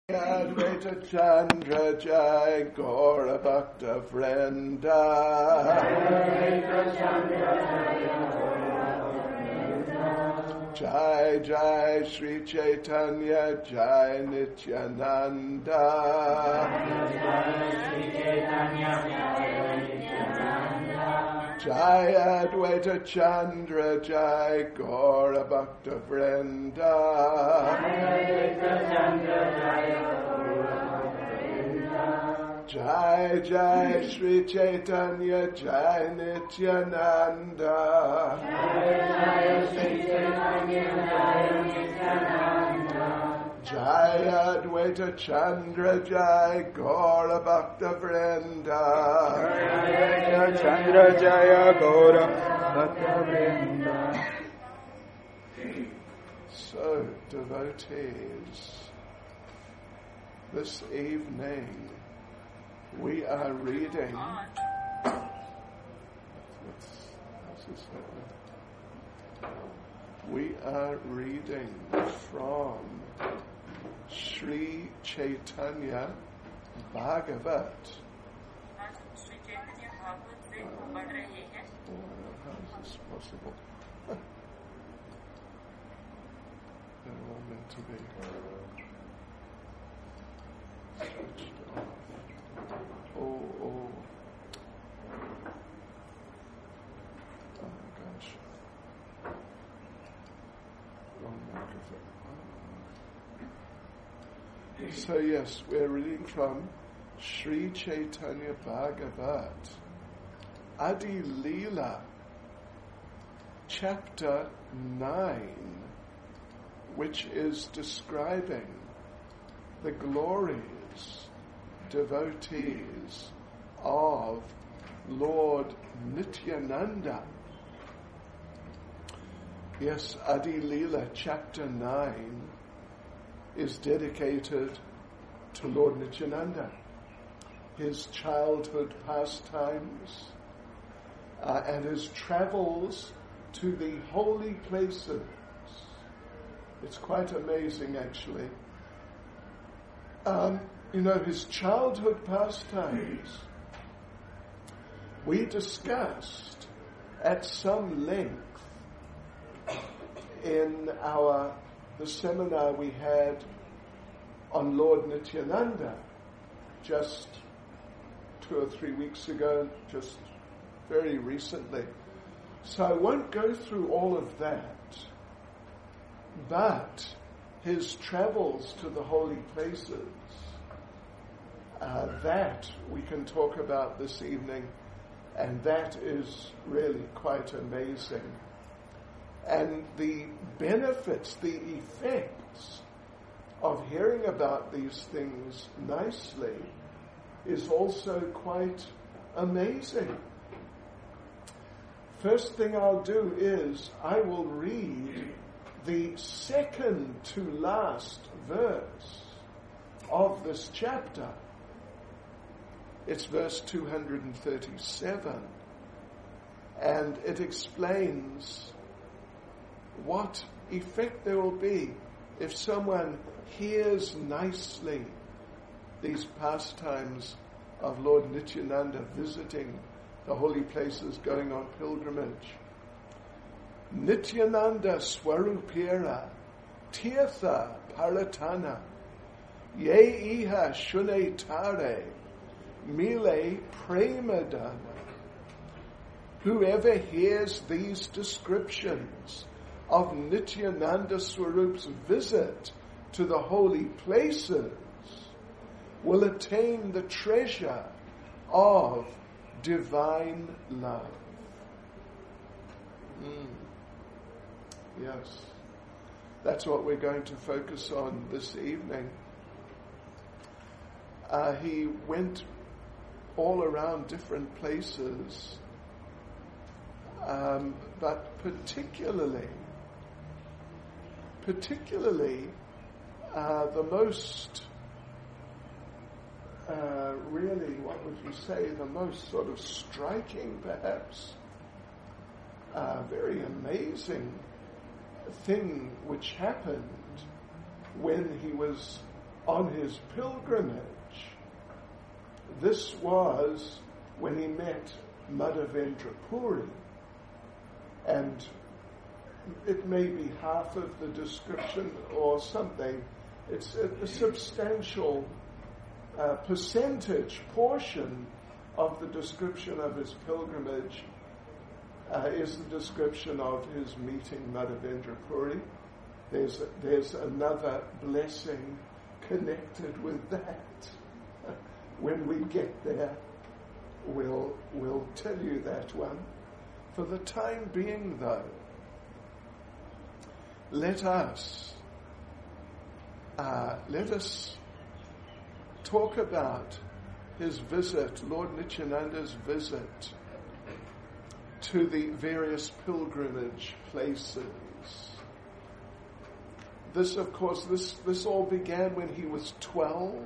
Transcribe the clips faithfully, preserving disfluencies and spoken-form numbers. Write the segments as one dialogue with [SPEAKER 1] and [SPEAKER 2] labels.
[SPEAKER 1] Advaita Chandra Jai Gaura Bhakta Vrenda Jai Jai Sri Chaitanya Jai Nityananda Jai Advaita Chandra Jai Gaura Bhakta Vrenda Jai Jai Sri Chaitanya Jai Nityananda Jai Advaita Chandra Jai Gaura Bhakta Vrenda
[SPEAKER 2] Jai Chandra Jaya Gaura Bhakta Vrenda.
[SPEAKER 1] So, devotees, this evening we are reading. We are reading from Sri Chaitanya Bhagavat. How is this possible? They're all meant to be switched off. Oh, oh. Oh my gosh. Wrong microphone. Oh. So yes, we're reading from Sri Chaitanya Bhagavat, Adi Leela, chapter nine, which is describing the glories, devotees of Lord Nityananda. Yes, Adi Leela chapter nine is dedicated to Lord Nityananda, his childhood pastimes, uh, and his travels to the holy places. It's quite amazing, actually. Um, you know, his childhood pastimes we discussed at some length in our the seminar we had on Lord Nityananda just two or three weeks ago, just very recently. So I won't go through all of that, but his travels to the holy places, uh, that we can talk about this evening, and that is really quite amazing. And the benefits, the effects of hearing about these things nicely is also quite amazing. First thing I'll do is I will read the second to last verse of this chapter. It's verse two hundred thirty-seven, and it explains what effect there will be if someone hears nicely these pastimes of Lord Nityananda visiting the holy places, going on pilgrimage. Nityananda Swarupira Tirtha Paratana Ye Iha Shune Tare Mile Premadana. Whoever hears these descriptions of Nityananda Swarup's visit to the holy places will attain the treasure of divine love. Mm. Yes, that's what we're going to focus on this evening. Uh, he went all around different places, um, but particularly, particularly uh, the most Uh, really, what would you say, the most sort of striking, perhaps, uh, very amazing thing which happened when he was on his pilgrimage. This was when he met Madhavendra Puri, and it may be half of the description or something. It's a, a substantial uh, percentage portion of the description of his pilgrimage uh, is the description of his meeting Madhavendra Puri. There's, a, there's another blessing connected with that. When we get there, we'll, we'll tell you that one. For the time being, though, let us uh, let us talk about his visit, Lord Nityananda's visit to the various pilgrimage places. This, of course, this, this all began when he was twelve.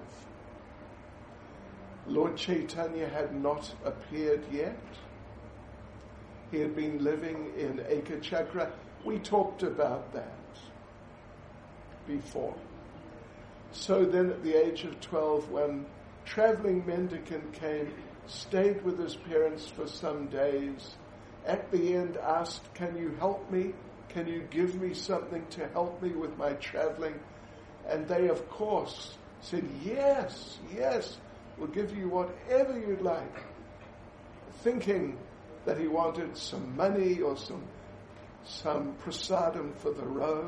[SPEAKER 1] Lord Chaitanya had not appeared yet. He had been living in Ekachakra. We talked about that before. So then at the age of twelve, when traveling mendicant came, stayed with his parents for some days, at the end asked, "Can you help me? Can you give me something to help me with my traveling?" And they, of course, said, "Yes, yes, we'll give you whatever you'd like," thinking that he wanted some money or some some prasadam for the road,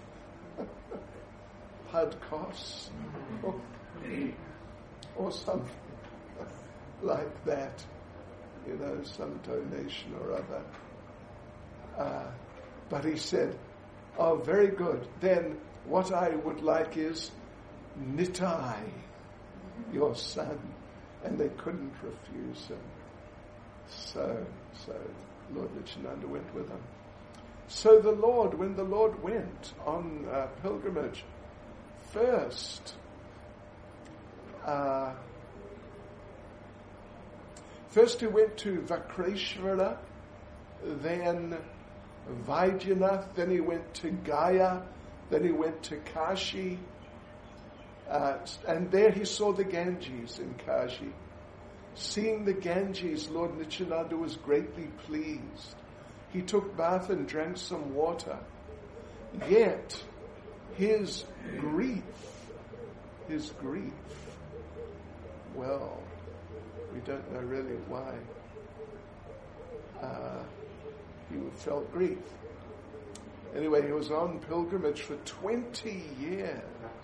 [SPEAKER 1] pad costs, or, or something like that, you know, some donation or other. Uh, but he said, "Oh, very good. Then what I would like is Nitai, your son." And they couldn't refuse him. So, so Lord Nityananda went with him. So the Lord, when the Lord went on uh, pilgrimage, first, uh, first he went to Vakreshvara, then Vaidyanath, then he went to Gaya, then he went to Kashi, uh, and there he saw the Ganges in Kashi. Seeing the Ganges, Lord Nityananda was greatly pleased. He took bath and drank some water. Yet, his grief, his grief, well, we don't know really why uh, he felt grief. Anyway, he was on pilgrimage for twenty years.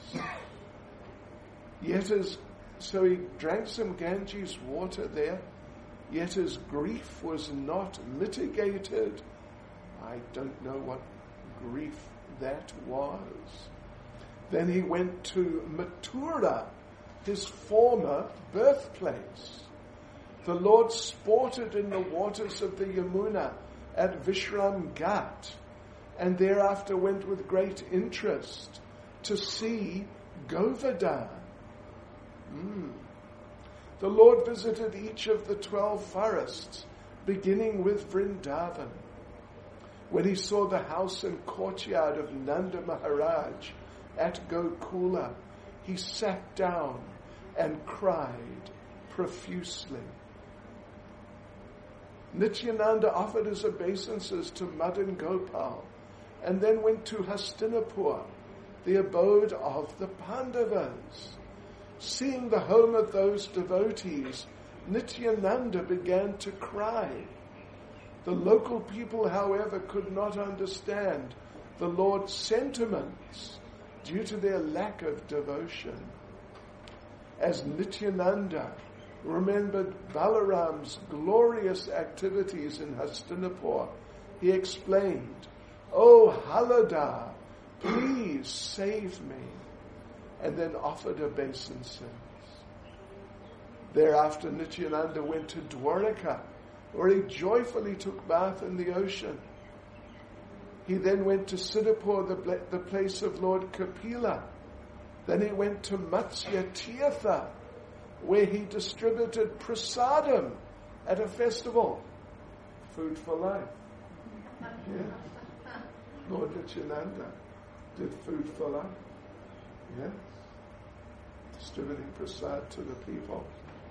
[SPEAKER 1] Yet his, so he drank some Ganges water there, yet his grief was not mitigated. I don't know what grief that was. Then he went to Mathura, his former birthplace. The Lord sported in the waters of the Yamuna at Vishram Ghat, and thereafter went with great interest to see Govardhan. Mm. The Lord visited each of the twelve forests, beginning with Vrindavan. When he saw the house and courtyard of Nanda Maharaj at Gokula, he sat down and cried profusely. Nityananda offered his obeisances to Madan Gopal and then went to Hastinapur, the abode of the Pandavas. Seeing the home of those devotees, Nityananda began to cry. The local people, however, could not understand the Lord's sentiments due to their lack of devotion. As Nityananda remembered Balaram's glorious activities in Hastinapur, he explained, "Oh Halada, please save me," and then offered obeisances. Thereafter Nityananda went to Dwaraka, where he joyfully took bath in the ocean. He then went to Siddhapur, the, the place of Lord Kapila. Then he went to Matsya Tirtha, where he distributed prasadam at a festival. Food for life. Yeah. Yeah. Lord Nityananda did food for life. Yes. distributing prasad to the people.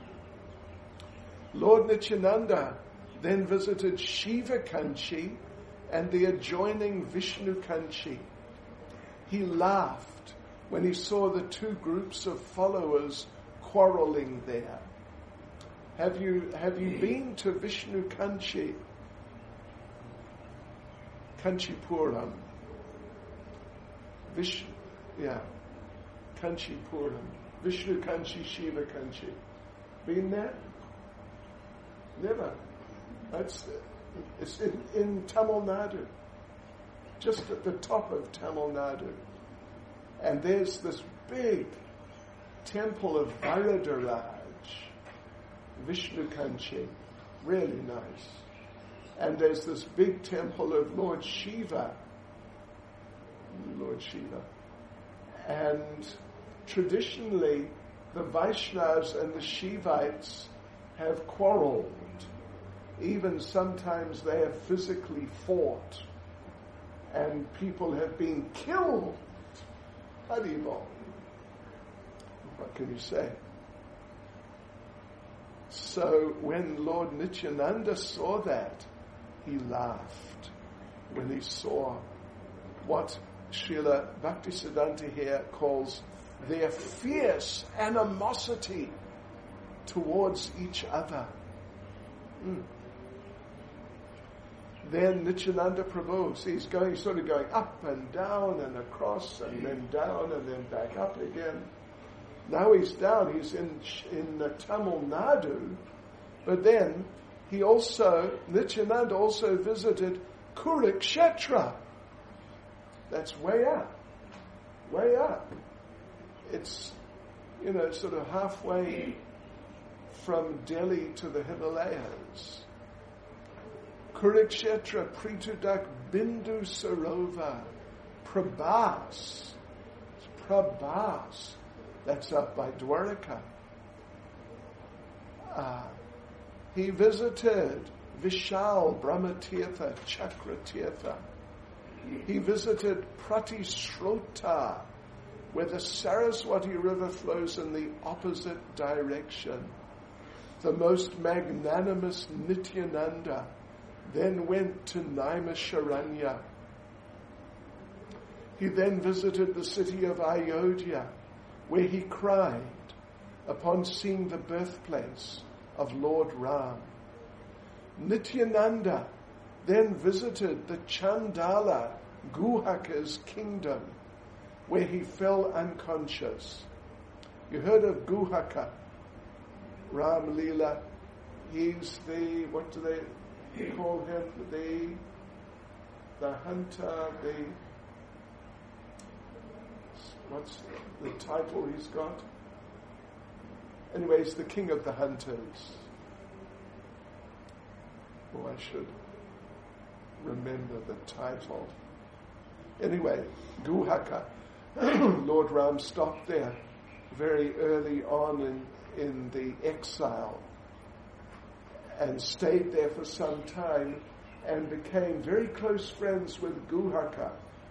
[SPEAKER 1] Lord Nityananda then visited Shiva Kanchi and the adjoining Vishnu Kanchi. He laughed when he saw the two groups of followers quarreling there. Have you have you been to Vishnu Kanchi? Kanchipuram. Vish, yeah, Kanchipuram. Vishnu Kanchi, Shiva Kanchi. Been there? Never. That's it's in, in Tamil Nadu, just at the top of Tamil Nadu, and there's this big temple of Varadaraj, Vishnu Kanchi, really nice. And there's this big temple of Lord Shiva, Lord Shiva. And traditionally, the Vaishnavas and the Shivites have quarreled. Even sometimes they have physically fought. And people have been killed. Haribol. What can you say? So when Lord Nityananda saw that, he laughed when he saw what Srila Bhaktisiddhanta here calls their fierce animosity towards each other. Mm. Then Nityananda Prabhu, see, he's going, sort of going up and down and across and then down and then back up again. Now he's down, he's in in uh, Tamil Nadu, but then he also, Nityananda also visited Kurukshetra. That's way up, way up. It's, you know, sort of halfway from Delhi to the Himalayas. Kurukshetra, Pritudak, Bindu Sarova, Prabhas, Prabhas. That's up by Dwaraka. Uh, he visited Vishal, Brahmatirtha, Chakratirtha. He visited Pratishrota, where the Saraswati River flows in the opposite direction. The most magnanimous Nityananda then went to Naimisharanya. He then visited the city of Ayodhya, where he cried upon seeing the birthplace of Lord Ram. Nityananda then visited the Chandala Guhaka's kingdom, where he fell unconscious. You heard of Guhaka, Ram Leela? He's the, what do they call him? The, the hunter, the, what's the title he's got? Anyway, he's the king of the hunters. Oh, I should remember the title. Anyway, Guhaka. Lord Ram stopped there very early on in, in the exile and stayed there for some time and became very close friends with Guhaka.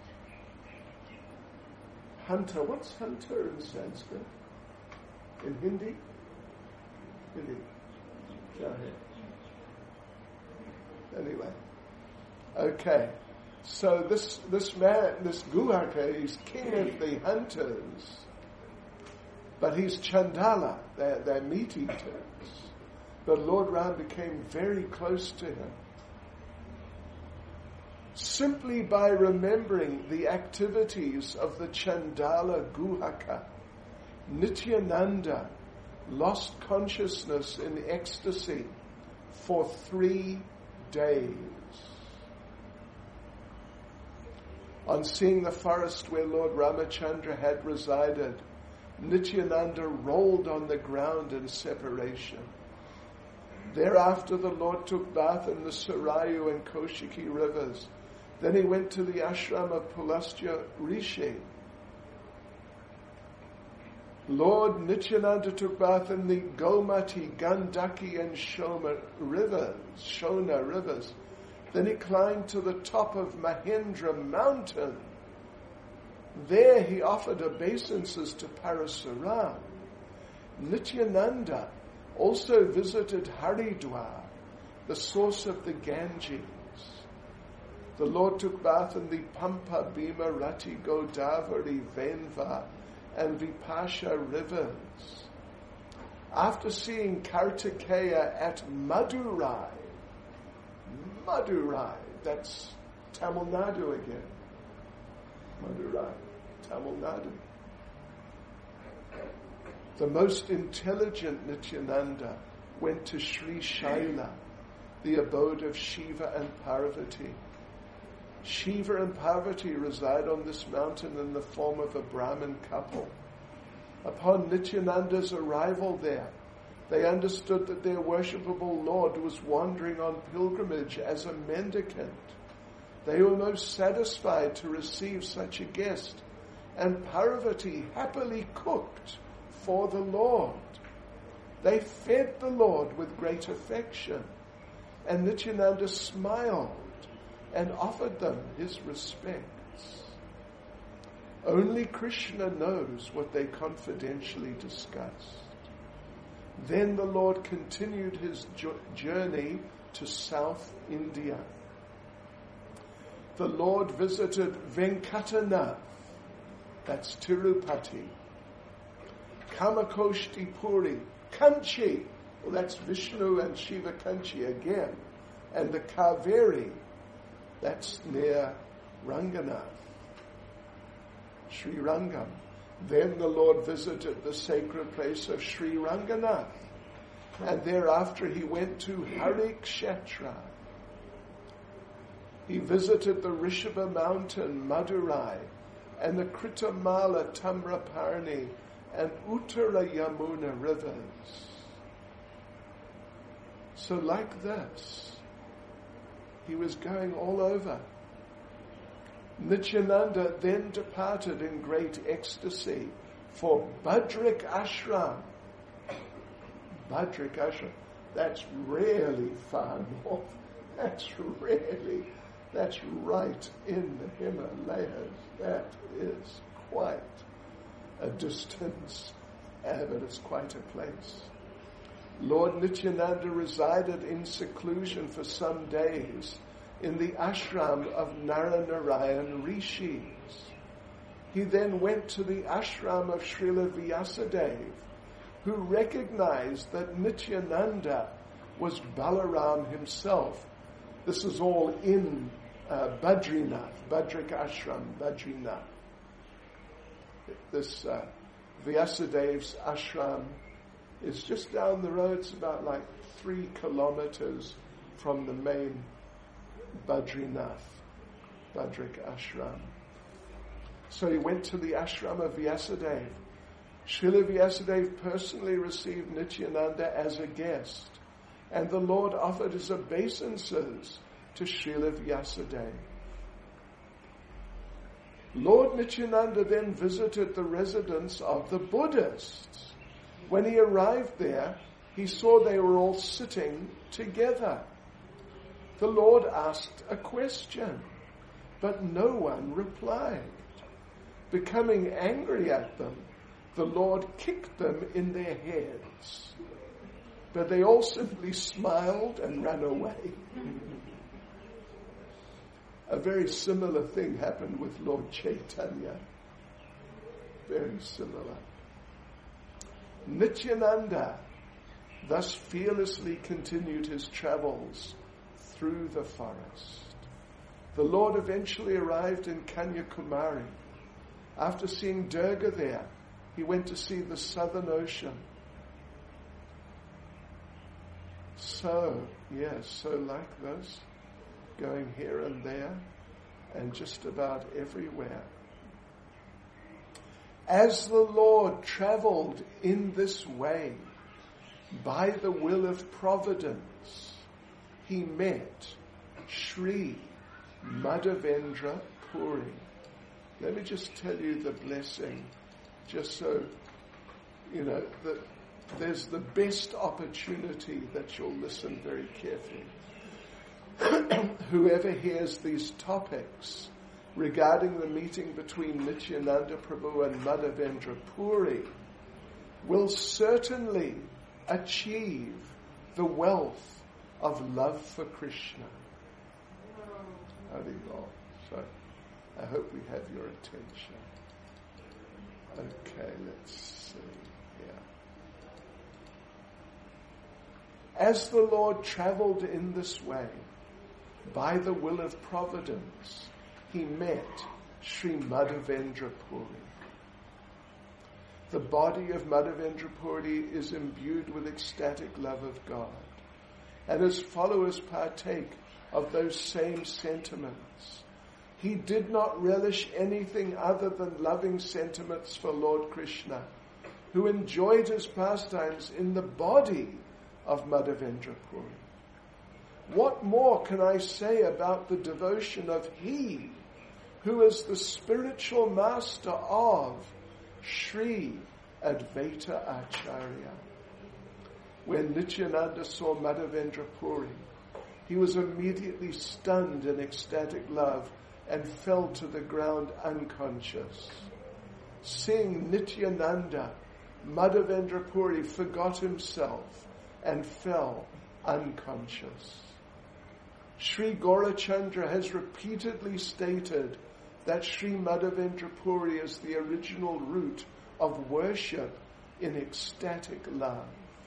[SPEAKER 1] Hunter, what's hunter in Sanskrit? In Hindi? Hindi. Anyway. Okay. So this this man, this Guhaka, he's king of the hunters, but he's Chandala, they're, they're meat eaters. But Lord Ram became very close to him. Simply by remembering the activities of the Chandala Guhaka, Nityananda lost consciousness in ecstasy for three days. On seeing the forest where Lord Ramachandra had resided, Nityananda rolled on the ground in separation. Thereafter the Lord took bath in the Sarayu and Kaushiki rivers. Then he went to the ashram of Pulastya Rishi. Lord Nityananda took bath in the Gomati, Gandaki and Shona rivers, Shona rivers. Then he climbed to the top of Mahendra mountain. There he offered obeisances to Parasuram. Nityananda also visited Haridwar, the source of the Ganges. The Lord took bath in the Pampa, Bhima, Rati, Godavari, Venva, and Vipasha rivers. After seeing Kartikeya at Madurai, Madurai, that's Tamil Nadu again. Madurai, Tamil Nadu. The most intelligent Nityananda went to Sri Shaila, the abode of Shiva and Parvati. Shiva and Parvati reside on this mountain in the form of a Brahmin couple. Upon Nityananda's arrival there, they understood that their worshipable Lord was wandering on pilgrimage as a mendicant. They were most satisfied to receive such a guest, and Parvati happily cooked for the Lord. They fed the Lord with great affection, and Nityananda smiled and offered them his respects. Only Krishna knows what they confidentially discussed. Then the Lord continued his journey to South India. The Lord visited Venkatanath, that's Tirupati, Kamakoshti Puri, Kanchi, well that's Vishnu and Shiva Kanchi again, and the Kaveri, that's near Ranganath, Sri Rangam. Then the Lord visited the sacred place of Sri Ranganath, and thereafter he went to Harikshetra. He visited the Rishabha mountain, Madurai, and the Kritamala, Tamraparni, and Uttara Yamuna rivers. So like this, he was going all over. Nityananda then departed in great ecstasy for Badrik Ashram. Badrik Ashram, that's really far north. That's really, that's right in the Himalayas. That is quite a distance, uh, but it's quite a place. Lord Nityananda resided in seclusion for some days in the ashram of Naranarayan Rishis. He then went to the ashram of Srila Vyasadeva, who recognized that Nityananda was Balaram himself. This is all in uh, Badrinath, Badrik Ashram, Badrinath. This uh, Vyasadev's ashram is just down the road. It's about like three kilometers from the main Badrinath, Badrik Ashram. So he went to the ashram of Vyasadeva. Srila Vyasadeva personally received Nityananda as a guest, and the Lord offered his obeisances to Srila Vyasadeva. Lord Nityananda then visited the residence of the Buddhists. When he arrived there, he saw they were all sitting together. The Lord asked a question, but no one replied. Becoming angry at them, the Lord kicked them in their heads. But they all simply smiled and ran away. A very similar thing happened with Lord Chaitanya. Very similar. Nityananda thus fearlessly continued his travels through the forest. The Lord eventually arrived in Kanyakumari. After seeing Durga there, he went to see the Southern Ocean. So, yes, so like this, going here and there, and just about everywhere. As the Lord traveled in this way, by the will of providence, he met Sri Madhavendra Puri. Let me just tell you the blessing, just so you know that there's the best opportunity that you'll listen very carefully. Whoever hears these topics regarding the meeting between Nityananda Prabhu and Madhavendra Puri, will certainly achieve the wealth of love for Krishna. Holy Lord. So I hope we have your attention. Okay, let's see here. As the Lord traveled in this way, by the will of providence, he met Sri Madhavendra Puri. The body of Madhavendra Puri is imbued with ecstatic love of God, and his followers partake of those same sentiments. He did not relish anything other than loving sentiments for Lord Krishna, who enjoyed his pastimes in the body of Madhavendra Puri. What more can I say about the devotion of he who is the spiritual master of Sri Advaita Acharya? When Nityananda saw Madhavendra Puri, he was immediately stunned in ecstatic love and fell to the ground unconscious. Seeing Nityananda, Madhavendra Puri forgot himself and fell unconscious. Sri Gaurachandra has repeatedly stated that Sri Madhavendra Puri is the original root of worship in ecstatic love.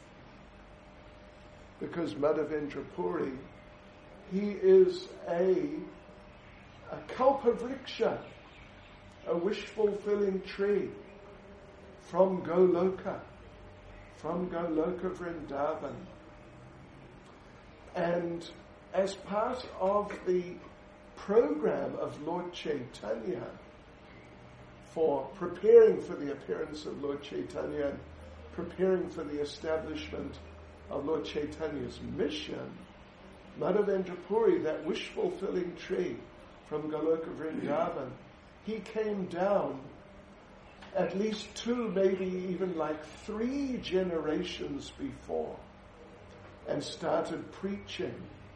[SPEAKER 1] Because Madhavendra Puri, he is a, a kalpavriksha, a wish-fulfilling tree from Goloka, from Goloka Vrindavan. And as part of the program of Lord Chaitanya, for preparing for the appearance of Lord Chaitanya and preparing for the establishment of Lord Chaitanya's mission, Madhavendra Puri, that wish-fulfilling tree from Goloka Vrindavan, he came down at least two, maybe even like three generations before, and started preaching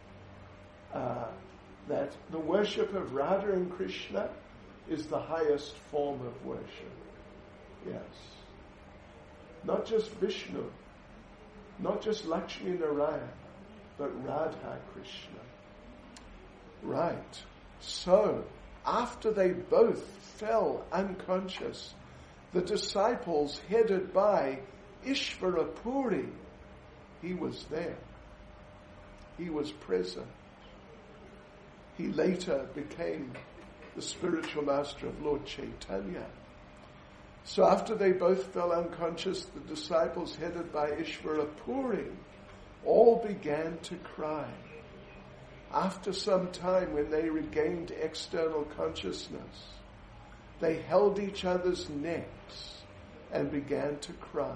[SPEAKER 1] uh, that the worship of Radha and Krishna is the highest form of worship. Yes. Not just Vishnu, not just Lakshmi Narayana, but Radha Krishna. Right. So, after they both fell unconscious, the disciples headed by Ishvara Puri, he was there. He was present. He later became the spiritual master of Lord Chaitanya. So after they both fell unconscious, the disciples headed by Ishvara Puri all began to cry. After some time, when they regained external consciousness, they held each other's necks and began to cry.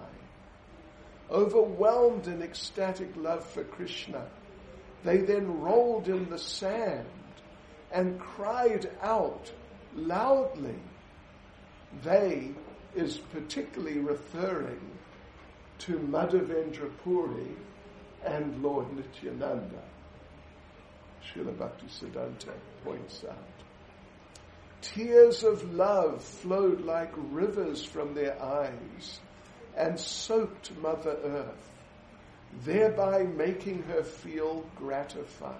[SPEAKER 1] Overwhelmed in ecstatic love for Krishna, they then rolled in the sand and cried out loudly. They is particularly referring to Madhavendra Puri and Lord Nityananda. Srila Bhaktisiddhanta points out. Tears of love flowed like rivers from their eyes and soaked Mother Earth, thereby making her feel gratified.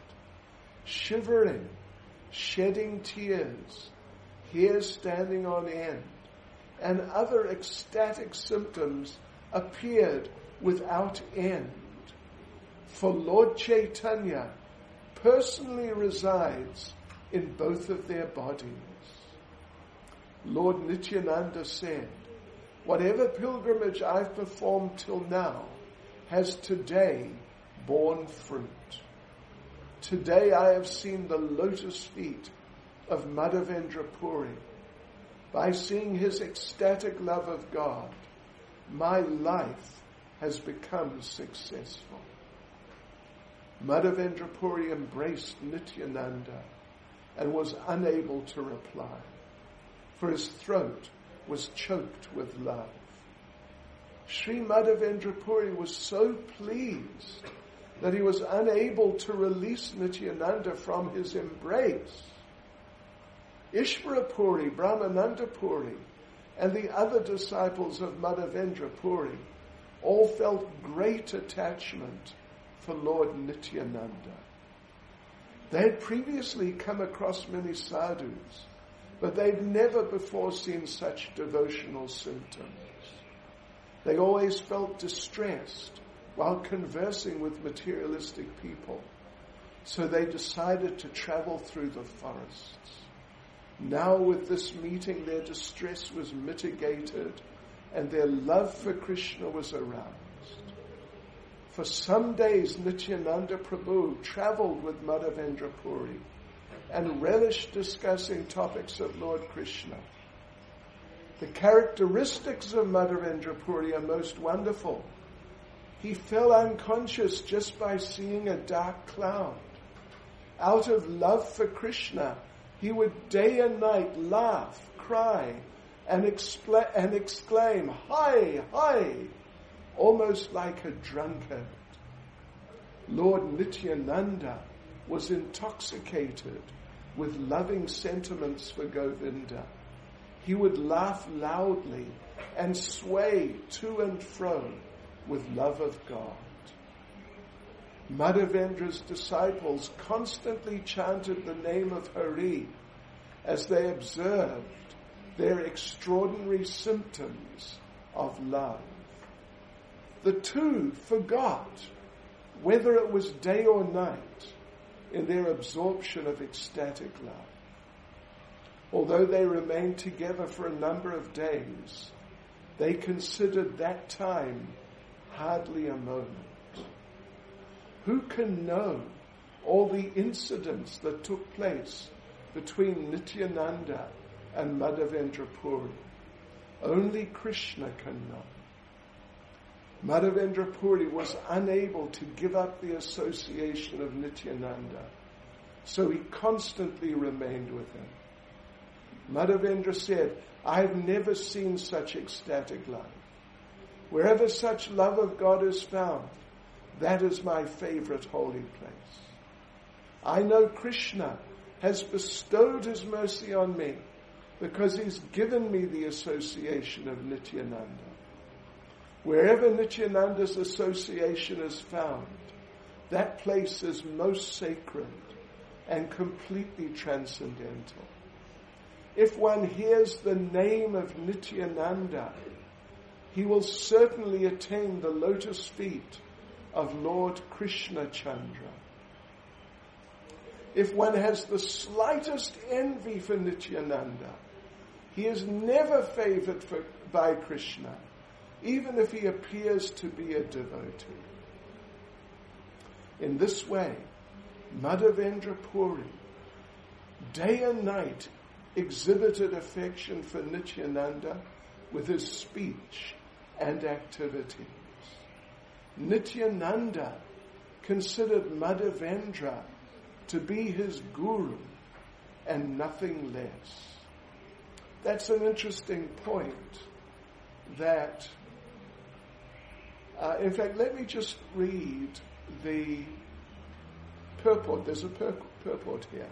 [SPEAKER 1] Shivering, shedding tears, hair standing on end, and other ecstatic symptoms appeared without end. For Lord Chaitanya personally resides in both of their bodies. Lord Nityananda said, whatever pilgrimage I've performed till now has today borne fruit. Today I have seen the lotus feet of Madhavendra Puri. By seeing his ecstatic love of God, my life has become successful. Madhavendra Puri embraced Nityananda and was unable to reply, for his throat was choked with love. Sri Madhavendra Puri was so pleased that he was unable to release Nityananda from his embrace. Ishvara Puri, Brahmananda Puri, and the other disciples of Madhavendra Puri all felt great attachment for Lord Nityananda. They had previously come across many sadhus, but they'd never before seen such devotional symptoms. They always felt distressed while conversing with materialistic people, so they decided to travel through the forests. Now with this meeting, their distress was mitigated and their love for Krishna was aroused. For some days, Nityananda Prabhu traveled with Madhavendra Puri and relished discussing topics of Lord Krishna. The characteristics of Madhavendra Puri are most wonderful. He fell unconscious just by seeing a dark cloud. Out of love for Krishna, he would day and night laugh, cry, and, expl- and exclaim, "Hi, hi!" almost like a drunkard. Lord Nityananda was intoxicated with loving sentiments for Govinda. He would laugh loudly and sway to and fro with love of God. Madhavendra's disciples constantly chanted the name of Hari as they observed their extraordinary symptoms of love. The two forgot whether it was day or night in their absorption of ecstatic love. Although they remained together for a number of days, they considered that time hardly a moment. Who can know all the incidents that took place between Nityananda and Madhavendra Puri? Only Krishna can know. Madhavendra Puri was unable to give up the association of Nityananda, so he constantly remained with him. Madhavendra said, "I've never seen such ecstatic love. Wherever such love of God is found, that is my favorite holy place. I know Krishna has bestowed his mercy on me because he's given me the association of Nityananda. Wherever Nityananda's association is found, that place is most sacred and completely transcendental. If one hears the name of Nityananda, he will certainly attain the lotus feet of Lord Krishna Chandra. If one has the slightest envy for Nityananda, he is never favored for, by Krishna, even if he appears to be a devotee. In this way, Madhavendra Puri, day and night, exhibited affection for Nityananda with his speech and activities. Nityananda considered Madhavendra to be his guru and nothing less. That's an interesting point that, uh, in fact, let me just read the purport. There's a pur- purport here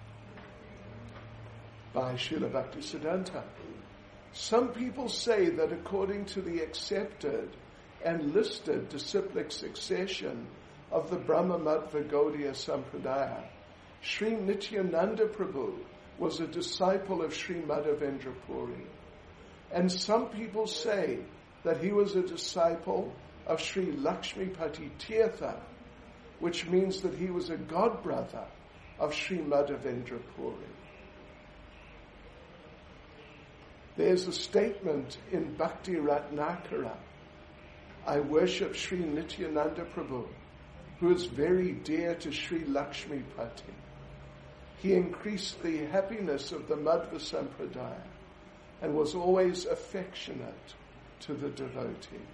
[SPEAKER 1] by Srila Bhaktisiddhanta. Some people say that according to the accepted and listed disciplic succession of the Brahma-Madhva Gaudiya Sampradaya, Sri Nityananda Prabhu was a disciple of Sri Madhavendra Puri. And some people say that he was a disciple of Sri Lakshmipati Tirtha, which means that he was a godbrother of Sri Madhavendra Puri. There's a statement in Bhakti Ratnakara, I worship Sri Nityananda Prabhu, who is very dear to Sri Lakshmipati. He increased the happiness of the Madhva Sampradaya and was always affectionate to the devotees.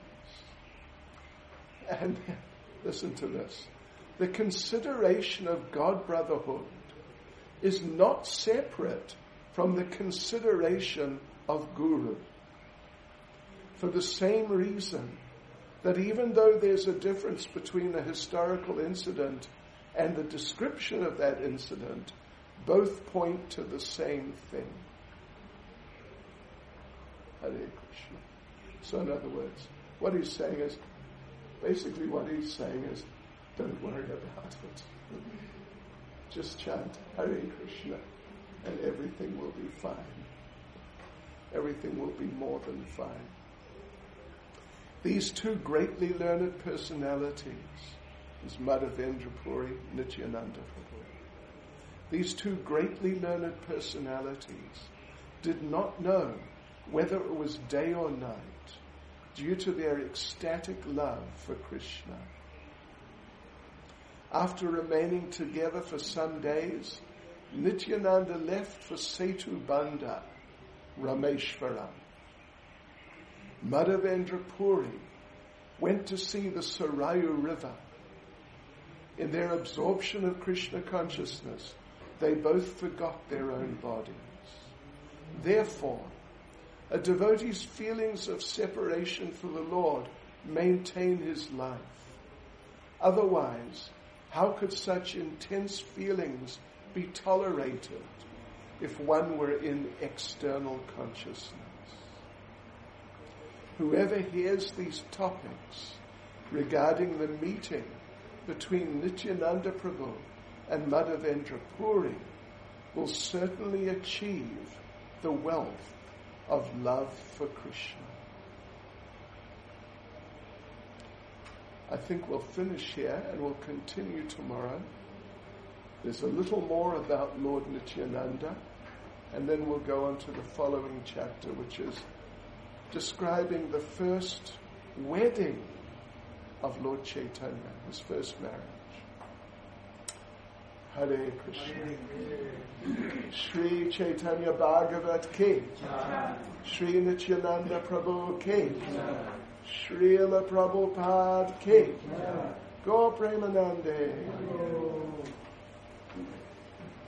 [SPEAKER 1] And listen to this. The consideration of God brotherhood is not separate from the consideration of Guru. For the same reason that even though there's a difference between a historical incident and the description of that incident, both point to the same thing. Hare Krishna. So in other words, what he's saying is, basically what he's saying is, don't worry about it. Just chant Hare Krishna and everything will be fine. Everything will be more than fine. These two greatly learned personalities, is Madhavendra Puri, Nityananda Prabhu. These two greatly learned personalities did not know whether it was day or night due to their ecstatic love for Krishna. After remaining together for some days, Nityananda left for Setu Banda, Rameshwaram. Madhavendra Puri went to see the Sarayu River. In their absorption of Krishna consciousness, they both forgot their own bodies. Therefore, a devotee's feelings of separation from the Lord maintain his life. Otherwise, how could such intense feelings be tolerated if one were in external consciousness? Whoever hears these topics regarding the meeting between Nityananda Prabhu and Madhavendra Puri will certainly achieve the wealth of love for Krishna. I think we'll finish here and we'll continue tomorrow. There's a little more about Lord Nityananda, and then we'll go on to the following chapter, which is describing the first wedding of Lord Chaitanya, his first marriage. Hare Krishna. Shri Chaitanya Bhagavat Ki. Shri Nityananda Prabhu Ki. Srila Prabhupada Ki. Go Premanande.